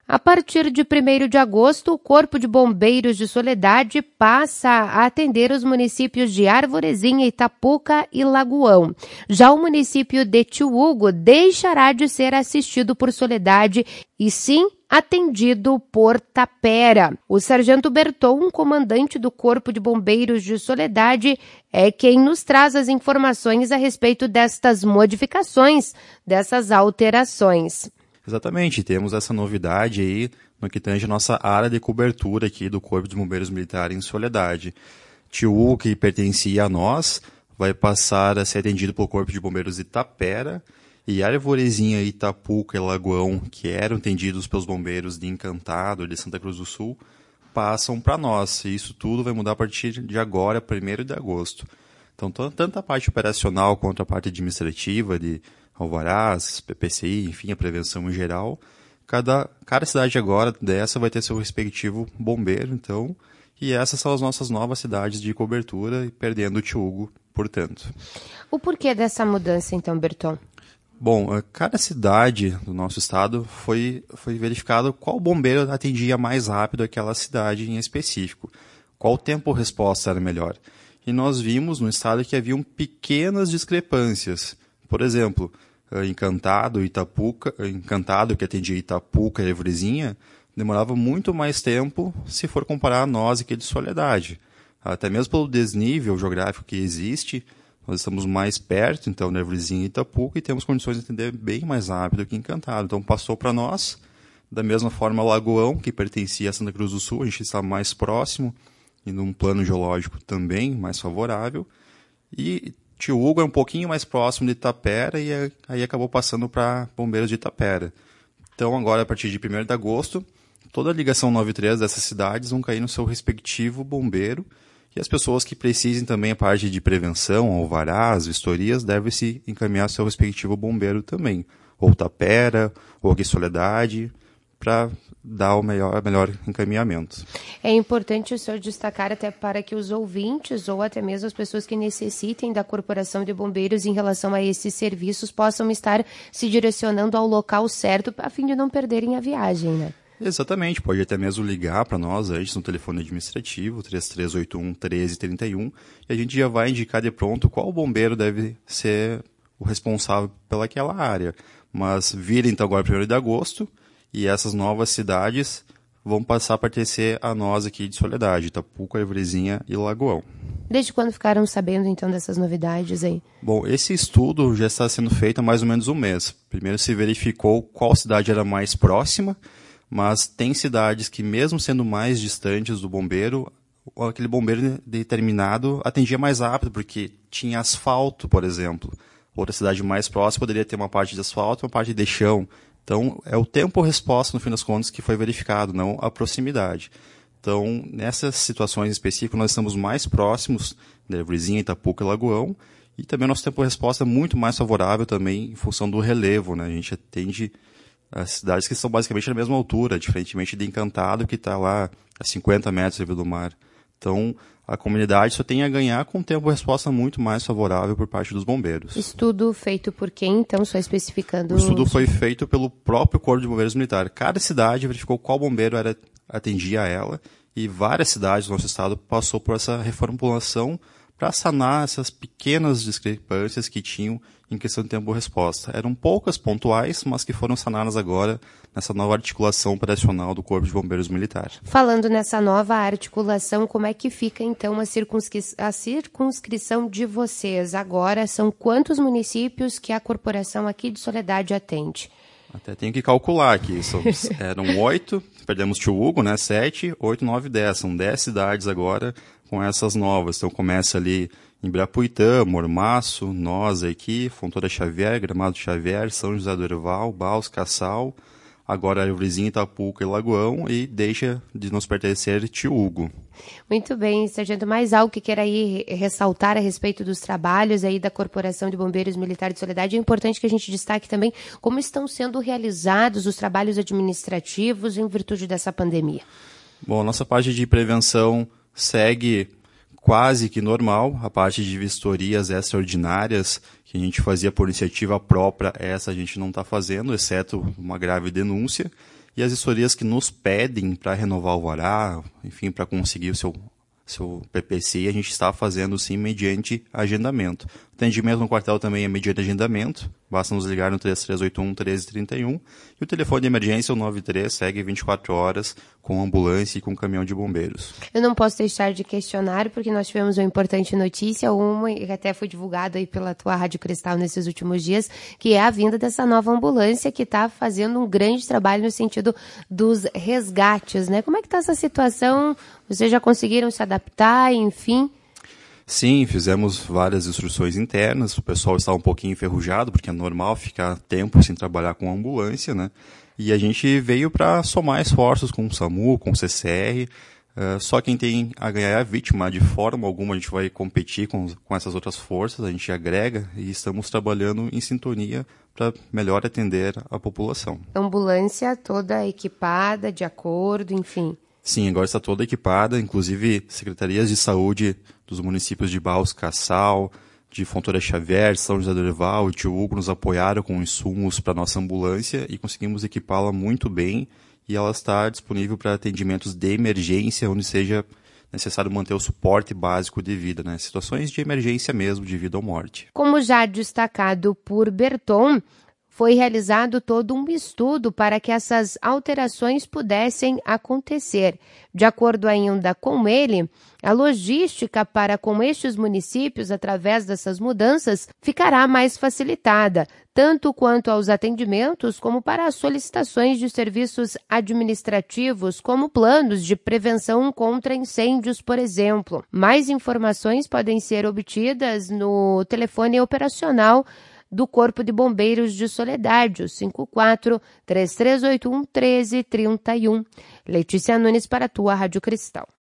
A partir de 1º de agosto, o Corpo de Bombeiros de Soledade passa a atender os municípios de Arvorezinha, Itapuca e Lagoão. Já o município de Tio Hugo deixará de ser assistido por Soledade e sim atendido por Tapera. O Sargento Berton, comandante do Corpo de Bombeiros de Soledade, é quem nos traz as informações a respeito destas modificações, dessas alterações. Exatamente, temos essa novidade aí no que tange a nossa área de cobertura aqui do Corpo de Bombeiros Militar em Soledade. Tio Hugo, que pertencia a nós, vai passar a ser atendido pelo Corpo de Bombeiros de Tapera, e Arvorezinha, Itapuca e Lagoão, que eram atendidos pelos bombeiros de Encantado e de Santa Cruz do Sul, passam para nós. E isso tudo vai mudar a partir de agora, 1º de agosto. Então, tanto a parte operacional quanto a parte administrativa de alvarás, PPCI, enfim, a prevenção em geral, cada cidade agora dessa vai ter seu respectivo bombeiro, então, e essas são as nossas novas cidades de cobertura, e perdendo o Tio Hugo, portanto. O porquê dessa mudança, então, Berton? Bom, cada cidade do nosso estado foi verificado qual bombeiro atendia mais rápido aquela cidade em específico, qual tempo-resposta era melhor. E nós vimos no estado que haviam pequenas discrepâncias. Por exemplo, Encantado, que atendia Itapuca e Arvorezinha, demorava muito mais tempo se for comparar a nós aqui de Soledade. Até mesmo pelo desnível geográfico que existe, nós estamos mais perto, então, de Arvorezinha e Itapuca, e temos condições de atender bem mais rápido que Encantado. Então, passou para nós. Da mesma forma, Lagoão, que pertencia a Santa Cruz do Sul, a gente está mais próximo, e num plano geológico também mais favorável. E Tio Hugo é um pouquinho mais próximo de Tapera, e aí acabou passando para Bombeiros de Tapera. Então, agora, a partir de 1º de agosto, toda a ligação 93 dessas cidades vão cair no seu respectivo bombeiro, e as pessoas que precisem também a parte de prevenção, alvarás, vistorias, devem se encaminhar ao seu respectivo bombeiro também, ou Tapera, ou aqui Soledade, para dar o melhor encaminhamento. É importante o senhor destacar até para que os ouvintes ou até mesmo as pessoas que necessitem da Corporação de Bombeiros em relação a esses serviços possam estar se direcionando ao local certo a fim de não perderem a viagem, né? Exatamente, pode até mesmo ligar para nós antes no telefone administrativo, 3381-1331, e a gente já vai indicar de pronto qual bombeiro deve ser o responsável pelaquela área. Mas vira então agora 1º de agosto, e essas novas cidades vão passar a pertencer a nós aqui de Soledade, Itapuca, Arvorezinha e Lagoão. Desde quando ficaram sabendo então dessas novidades aí? Bom, esse estudo já está sendo feito há mais ou menos um mês. Primeiro se verificou qual cidade era mais próxima, mas tem cidades que, mesmo sendo mais distantes do bombeiro, aquele bombeiro determinado atendia mais rápido, porque tinha asfalto, por exemplo. Outra cidade mais próxima poderia ter uma parte de asfalto e uma parte de chão. Então, é o tempo-resposta, no fim das contas, que foi verificado, não a proximidade. Então, nessas situações específicas, nós estamos mais próximos da Arvorezinha, Itapuca e Lagoão, e também o nosso tempo-resposta é muito mais favorável também em função do relevo, né? A gente atende as cidades que estão basicamente na mesma altura, diferentemente de Encantado, que está lá a 50 metros do nível do mar. Então, a comunidade só tem a ganhar com um tempo-resposta muito mais favorável por parte dos bombeiros. Estudo feito por quem, então, só especificando? O estudo foi feito pelo próprio Corpo de Bombeiros Militar. Cada cidade verificou qual bombeiro atendia a ela, e várias cidades do nosso estado passou por essa reformulação para sanar essas pequenas discrepâncias que tinham em questão de tempo-resposta. Eram poucas pontuais, mas que foram sanadas agora nessa nova articulação operacional do Corpo de Bombeiros Militar. Falando nessa nova articulação, como é que fica então a circunscrição de vocês? Agora são quantos municípios que a corporação aqui de Soledade atende? Até tenho que calcular aqui. Eram 8, perdemos Tio Hugo, né? 7, 8, 9, 10. São 10 cidades agora com essas novas. Então começa ali em Ibirapuitã, Mormaço, nós aqui, Fontoura Xavier, Gramado Xavier, São José do Herval, Baus, Cassal, agora Arvorezinha, Itapuca e Lagoão, e deixa de nos pertencer Tio Hugo. Muito bem, Sargento, mais algo que queira aí ressaltar a respeito dos trabalhos aí da Corporação de Bombeiros Militar de Soledade? É importante que a gente destaque também como estão sendo realizados os trabalhos administrativos em virtude dessa pandemia. Bom, a nossa parte de prevenção segue quase que normal. A parte de vistorias extraordinárias que a gente fazia por iniciativa própria, essa a gente não está fazendo, exceto uma grave denúncia. e as vistorias que nos pedem para renovar o alvará, enfim, para conseguir o seu PPC, a gente está fazendo sim mediante agendamento. O atendimento no quartel também é mediante agendamento, basta nos ligar no 3381-1331 e o telefone de emergência é o 93, segue 24 horas com ambulância e com caminhão de bombeiros. Eu não posso deixar de questionar, porque nós tivemos uma importante notícia, uma que até foi divulgada aí pela tua Rádio Cristal nesses últimos dias, que é a vinda dessa nova ambulância que está fazendo um grande trabalho no sentido dos resgates, né? Como é que está essa situação? Vocês já conseguiram se adaptar, enfim? Sim, fizemos várias instruções internas, o pessoal está um pouquinho enferrujado, porque é normal ficar tempo sem trabalhar com ambulância, né? E a gente veio para somar esforços com o SAMU, com o CCR, só quem tem a ganhar é a vítima, de forma alguma a gente vai competir com essas outras forças, a gente agrega e estamos trabalhando em sintonia para melhor atender a população. Ambulância toda equipada, de acordo, enfim. Sim, agora está toda equipada, inclusive secretarias de saúde dos municípios de Barros Cassal, de Fontoura Xavier, São José do Orival e Tio Hugo nos apoiaram com insumos para nossa ambulância e conseguimos equipá-la muito bem e ela está disponível para atendimentos de emergência, onde seja necessário manter o suporte básico de vida, né? Situações de emergência mesmo, de vida ou morte. Como já destacado por Berton, foi realizado todo um estudo para que essas alterações pudessem acontecer. De acordo ainda com ele, a logística para com estes municípios, através dessas mudanças, ficará mais facilitada, tanto quanto aos atendimentos, como para as solicitações de serviços administrativos, como planos de prevenção contra incêndios, por exemplo. Mais informações podem ser obtidas no telefone operacional do Corpo de Bombeiros de Soledade, o 54-3381-1331. Letícia Nunes para a tua Rádio Cristal.